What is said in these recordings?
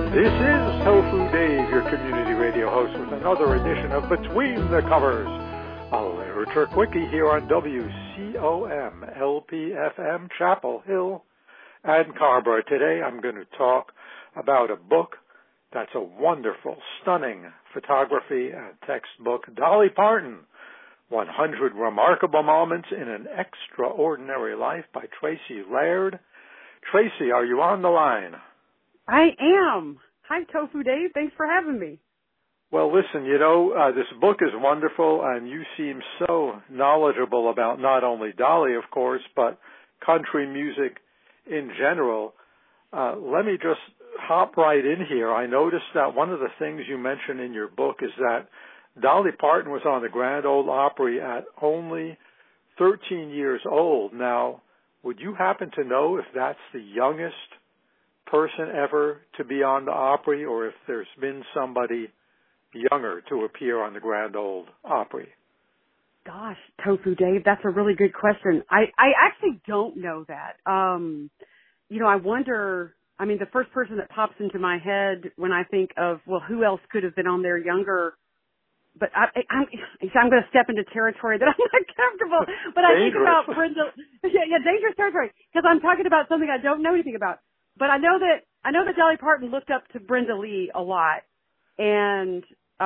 This is Tofu Dave, your community radio host, with another edition of Between the Covers. A literature quickie here on WCOM LPFM, Chapel Hill and Carrboro. Today I'm going to talk about a book that's a wonderful, stunning photography and textbook, Dolly Parton, 100 Remarkable Moments in an Extraordinary Life by Tracy Laird. Tracy, are you on the line? I am. Hi, Tofu Dave. Thanks for having me. Well, listen, this book is wonderful, and you seem so knowledgeable about not only Dolly, of course, but country music in general. Let me just hop right in here. I noticed that one of the things you mention in your book is that Dolly Parton was on the Grand Ole Opry at only 13 years old. Now, would you happen to know if that's the youngest person ever to be on the Opry, or if there's been somebody younger to appear on the Grand Ole Opry? Gosh, Tofu Dave, that's a really good question. I actually don't know that. I wonder, the first person that pops into my head when I think of, well, who else could have been on there younger? But I'm going to step into territory that I'm not comfortable. But I think about Brenda. Yeah, dangerous territory, because I'm talking about something I don't know anything about. But I know that Dolly Parton looked up to Brenda Lee a lot, and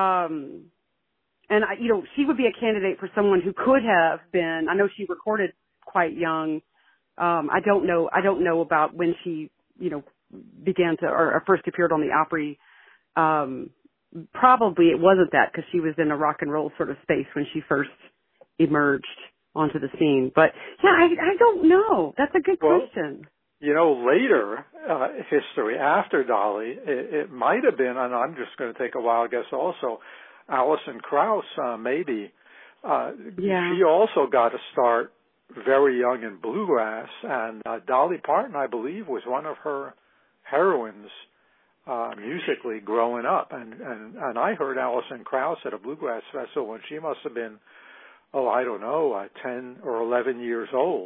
she would be a candidate for someone who could have been. I know she recorded quite young. I don't know about when she, began to or first appeared on the Opry. Probably it wasn't that, because she was in a rock and roll sort of space when she first emerged onto the scene. But yeah, I don't know. That's a good question. Later history after Dolly, it might have been, and I'm just going to take a wild guess also, Alison Krauss, maybe. She also got a start very young in bluegrass, and Dolly Parton, I believe, was one of her heroines musically growing up. And I heard Alison Krauss at a bluegrass festival when she must have been, 10 or 11 years old.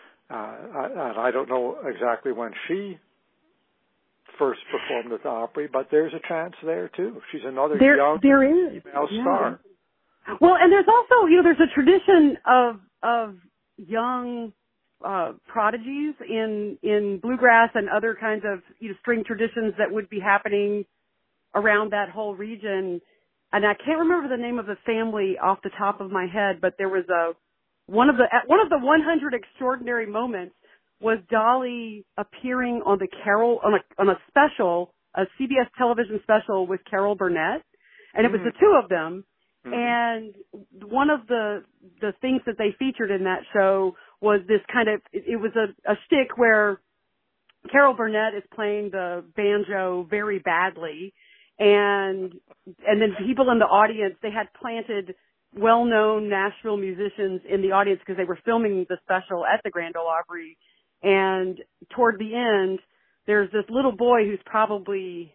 And I don't know exactly when she first performed at the Opry, but there's a chance there too. She's another young female star. Well, and there's also, there's a tradition of young prodigies in bluegrass and other kinds of string traditions that would be happening around that whole region. And I can't remember the name of the family off the top of my head, but there was one of the 100 extraordinary moments was Dolly appearing on on a special, a CBS television special with Carol Burnett, and it was the two of them. Mm-hmm. And one of the things that they featured in that show was this kind of, it was a shtick where Carol Burnett is playing the banjo very badly, and then people in the audience, they had planted well-known Nashville musicians in the audience because they were filming the special at the Grand Ole Opry. And toward the end, there's this little boy who's probably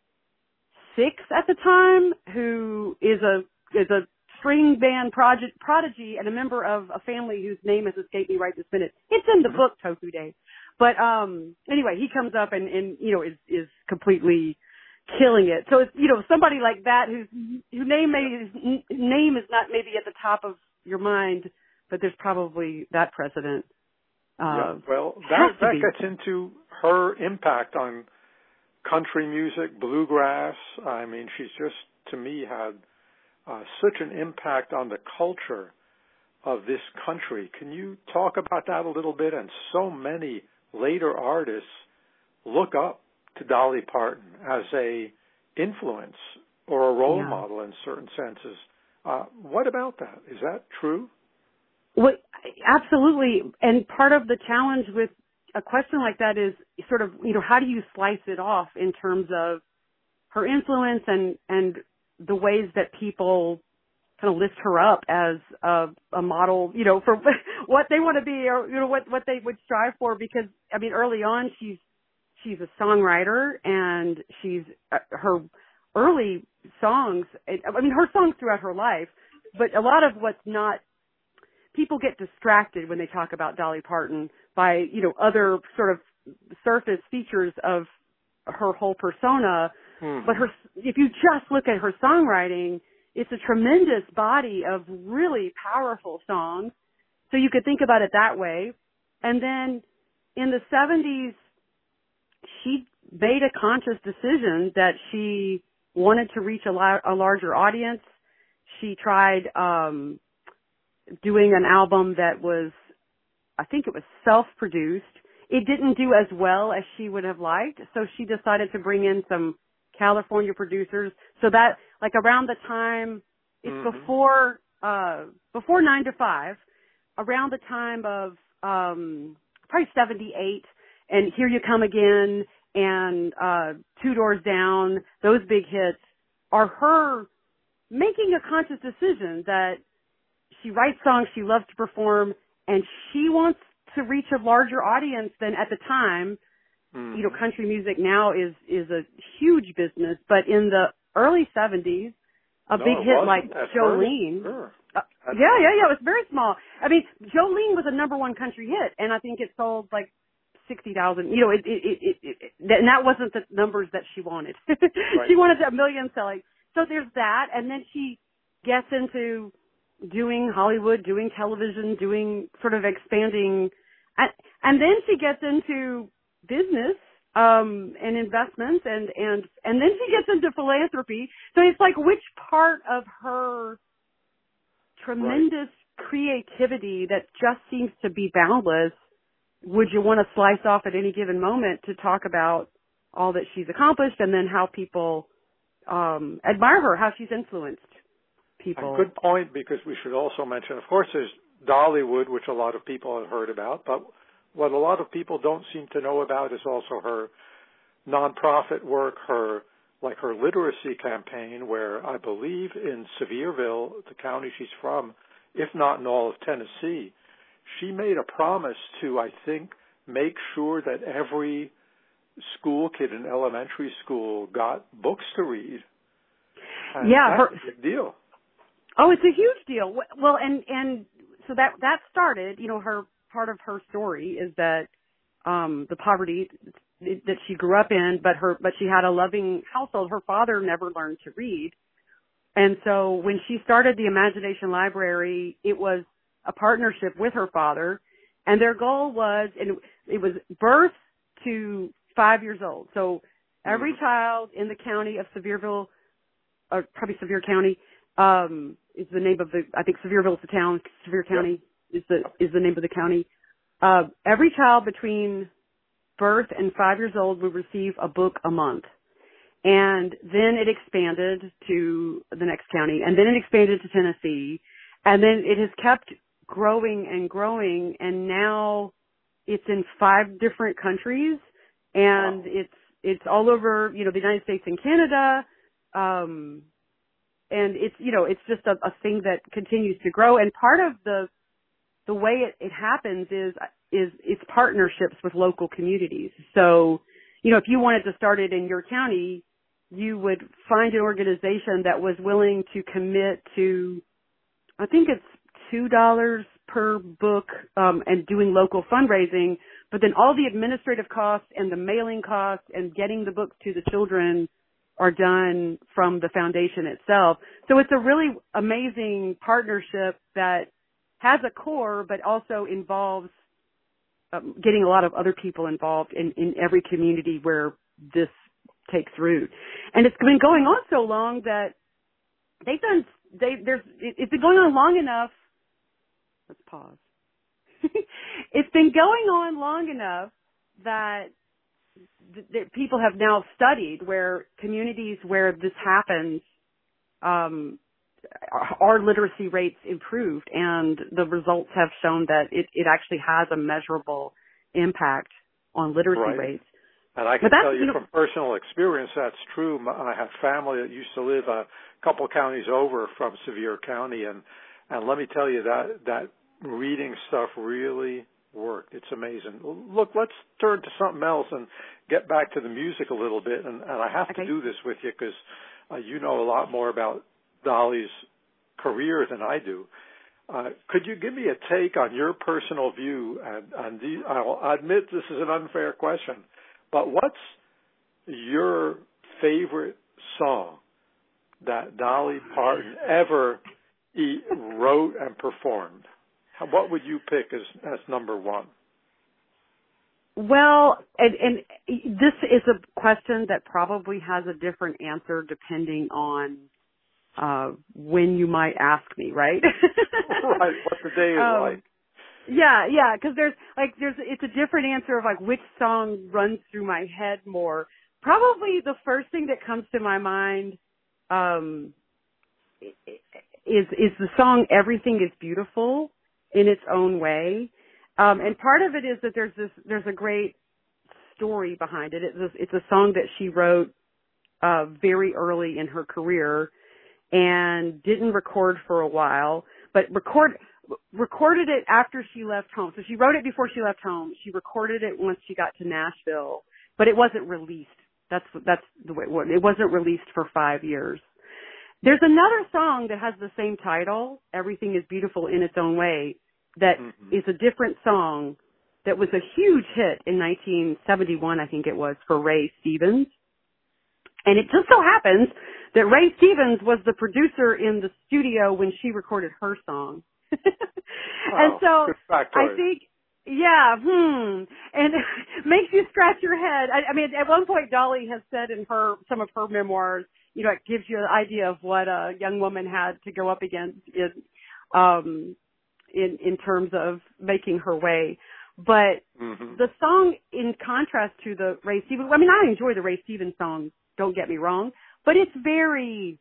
6 at the time, who is a string band prodigy and a member of a family whose name has escaped me right this minute. It's in the book, Tofu Dave. But anyway, he comes up and is completely killing it. So it's, somebody like that whose name is not maybe at the top of your mind, but there's probably that precedent. Well, that gets into her impact on country music, bluegrass. I mean, she's just, to me, had such an impact on the culture of this country. Can you talk about that a little bit? And so many later artists look up to Dolly Parton as a influence or a role model in certain senses. What about that? Is that true? Well, absolutely. And part of the challenge with a question like that is sort of, how do you slice it off in terms of her influence and the ways that people kind of lift her up as a model, for what they want to be or, what they would strive for. Because, early on, she's a songwriter, and her early songs, her songs throughout her life, but a lot of what's not, people get distracted when they talk about Dolly Parton by, other sort of surface features of her whole persona. But if you just look at her songwriting, it's a tremendous body of really powerful songs. So you could think about it that way. And then in the 70s, she made a conscious decision that she wanted to reach a larger audience. She tried doing an album that was, I think it was self-produced. It didn't do as well as she would have liked, so she decided to bring in some California producers. So that, like around the time, it's before 9 to 5, around the time of probably 78, and Here You Come Again, and Two Doors Down, those big hits are her making a conscious decision that she writes songs she loves to perform, and she wants to reach a larger audience than at the time. You know, country music now is a huge business, but in the early 70s, a big hit like Jolene. Sure. Yeah, it was very small. I mean, Jolene was a number one country hit, and I think it sold like 60,000. You know, and that wasn't the numbers that she wanted. Right. She wanted a million selling. So there's that, and then she gets into doing Hollywood, doing television, doing sort of expanding, and then she gets into business and investments, and then she gets into philanthropy. So it's like, which part of her tremendous creativity that just seems to be boundless would you want to slice off at any given moment to talk about all that she's accomplished, and then how people admire her, how she's influenced people? A good point, because we should also mention, of course, there's Dollywood, which a lot of people have heard about, but what a lot of people don't seem to know about is also her nonprofit work, her literacy campaign, where I believe in Sevierville, the county she's from, if not in all of Tennessee, she made a promise to, I think, make sure that every school kid in elementary school got books to read. And that's a big deal. Oh, it's a huge deal. Well, and so that started, you know, her part of her story is that the poverty that she grew up in, but she had a loving household. Her father never learned to read. And so when she started the Imagination Library, it was a partnership with her father, and their goal was, and it was birth to 5 years old. So every child in the county of Sevierville, or probably Sevier County, is the name of I think Sevierville is the town, Sevier County is the name of the county. Every child between birth and 5 years old would receive a book a month. And then it expanded to the next county, and then it expanded to Tennessee, and then it has kept growing and growing, and now it's in 5 different countries, and it's all over, you know, the United States and Canada, and it's, you know, it's just a thing that continues to grow. And part of the way it happens is it's partnerships with local communities. So, you know, if you wanted to start it in your county, you would find an organization that was willing to commit to, I think it's $2 per book, and doing local fundraising, but then all the administrative costs and the mailing costs and getting the books to the children are done from the foundation itself. So it's a really amazing partnership that has a core, but also involves getting a lot of other people involved in every community where this takes root. And it's been going on so long that it's been going on long enough. Let's pause. It's been going on long enough that people have now studied where communities where this happens, our literacy rates improved, and the results have shown that it actually has a measurable impact on literacy rates. And I can tell you from personal experience that's true. I have family that used to live a couple counties over from Sevier County, and let me tell you that reading stuff really worked. It's amazing. Look, let's turn to something else and get back to the music a little bit, and I have to do this with you because you know a lot more about Dolly's career than I do. Could you give me a take on your personal view? And I'll admit this is an unfair question, but what's your favorite song that Dolly Parton ever wrote and performed? What would you pick as number one? Well, and this is a question that probably has a different answer depending on when you might ask me, right? Right, what the day is like. Yeah, because it's a different answer of like which song runs through my head more. Probably the first thing that comes to my mind is the song "Everything Is Beautiful" in its own way, and part of it is that there's a great story behind it. It's a song that she wrote very early in her career and didn't record for a while, but recorded it after she left home. So she wrote it before she left home. She recorded it once she got to Nashville, but it wasn't released. That's the way it wasn't released for 5 years. There's another song that has the same title, "Everything Is Beautiful in Its Own Way," that is a different song that was a huge hit in 1971, I think it was, for Ray Stevens. And it just so happens that Ray Stevens was the producer in the studio when she recorded her song. And so I think, and it makes you scratch your head. I mean, at one point Dolly has said in some of her memoirs, you know, it gives you an idea of what a young woman had to go up against in terms of making her way. But the song, in contrast to the Ray Stevens, I mean, I enjoy the Ray Stevens song, don't get me wrong, but it's very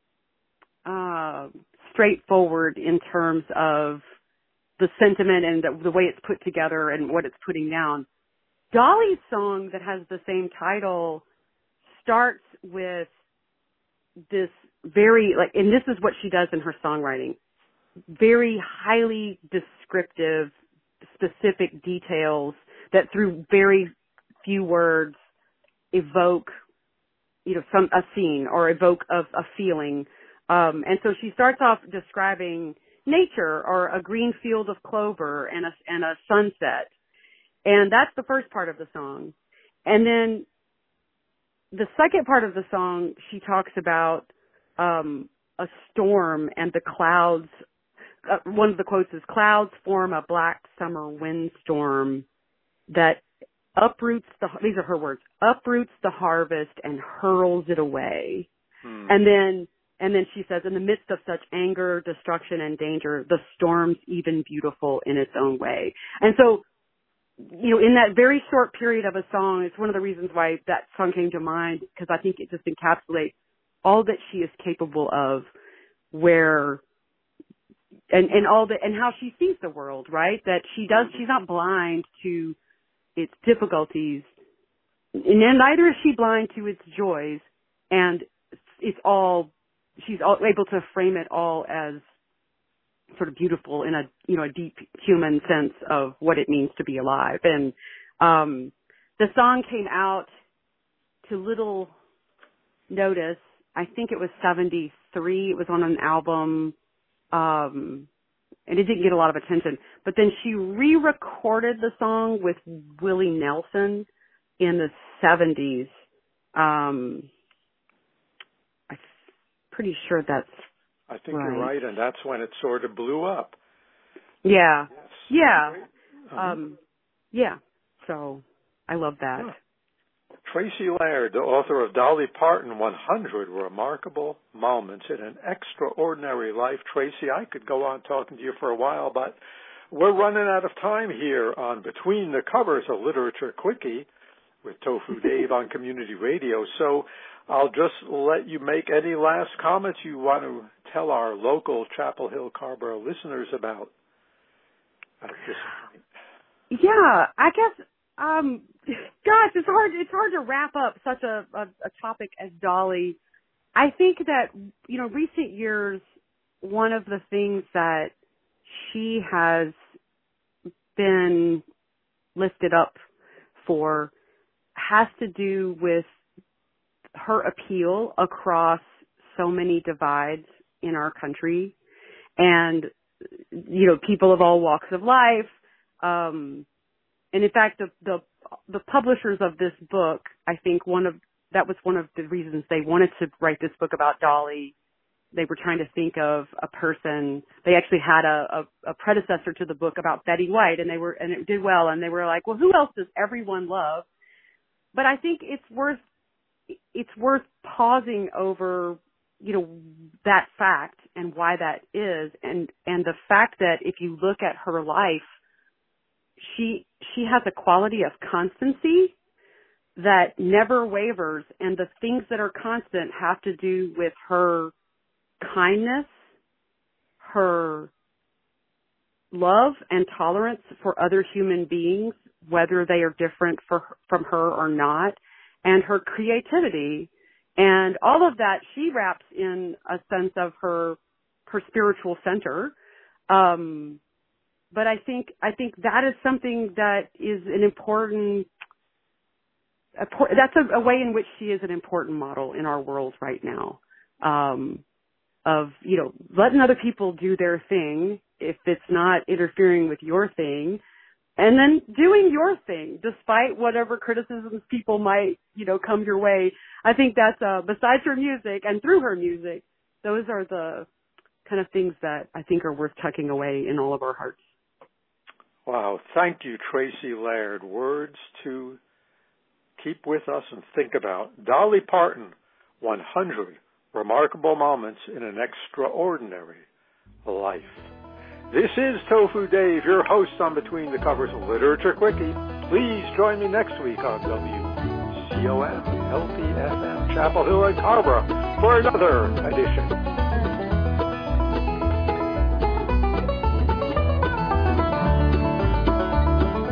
straightforward in terms of the sentiment and the way it's put together and what it's putting down. Dolly's song that has the same title starts with this very, and this is what she does in her songwriting, very highly descriptive, specific details that through very few words evoke, a scene or evoke a feeling. And so she starts off describing nature or a green field of clover and a sunset. And that's the first part of the song. And then the second part of the song, she talks about a storm and the clouds. One of the quotes is, "Clouds form a black summer windstorm that uproots these are her words, uproots the harvest and hurls it away." And then she says, "In the midst of such anger, destruction, and danger, the storm's even beautiful in its own way." And so, in that very short period of a song, it's one of the reasons why that song came to mind, because I think it just encapsulates all that she is capable of, and how she sees the world, right? That she's not blind to its difficulties, and neither is she blind to its joys, and she's able to frame it all as sort of beautiful in a deep human sense of what it means to be alive. And the song came out to little notice. I think it was 73. It was on an album, and it didn't get a lot of attention. But then she re-recorded the song with Willie Nelson in the 70s. I'm pretty sure that's I think you're right, and that's when it sort of blew up. Yeah. Yes. Yeah. Yeah. So I love that. Yeah. Tracy Laird, the author of Dolly Parton, 100 Remarkable Moments in an Extraordinary Life. Tracy, I could go on talking to you for a while, but we're running out of time here on Between the Covers, a Literature Quickie with Tofu Dave on Community Radio. So I'll just let you make any last comments you want to tell our local Chapel Hill Carrboro listeners about at this point. Yeah, I guess, gosh, it's hard to wrap up such a topic as Dolly. I think that, recent years, one of the things that she has been lifted up for has to do with her appeal across so many divides in our country, and people of all walks of life. And in fact, the publishers of this book, I think one of that was one of the reasons they wanted to write this book about Dolly. They were trying to think of a person. They actually had a predecessor to the book about Betty White, and it did well. And they were like, well, who else does everyone love? But I think it's worth pausing over, you know, that fact and why that is, and the fact that if you look at her life, she has a quality of constancy that never wavers, and the things that are constant have to do with her kindness, her love and tolerance for other human beings, whether they are different from her or not, and her creativity. And all of that she wraps in a sense of her spiritual center. But I think that is something that is an important, that's a way in which she is an important model in our world right now. Of, you know, letting other people do their thing if it's not interfering with your thing, and then doing your thing despite whatever criticisms people might, you know, come your way. I think that's, besides her music and through her music, those are the kind of things that I think are worth tucking away in all of our hearts. Wow. Thank you, Tracy Laird. Words to keep with us and think about. Dolly Parton, 100 Remarkable Moments in an Extraordinary Life. This is Tofu Dave, your host on Between the Covers Literature Quickie. Please join me next week on WCOM, LPFM, Chapel Hill and Carver for another edition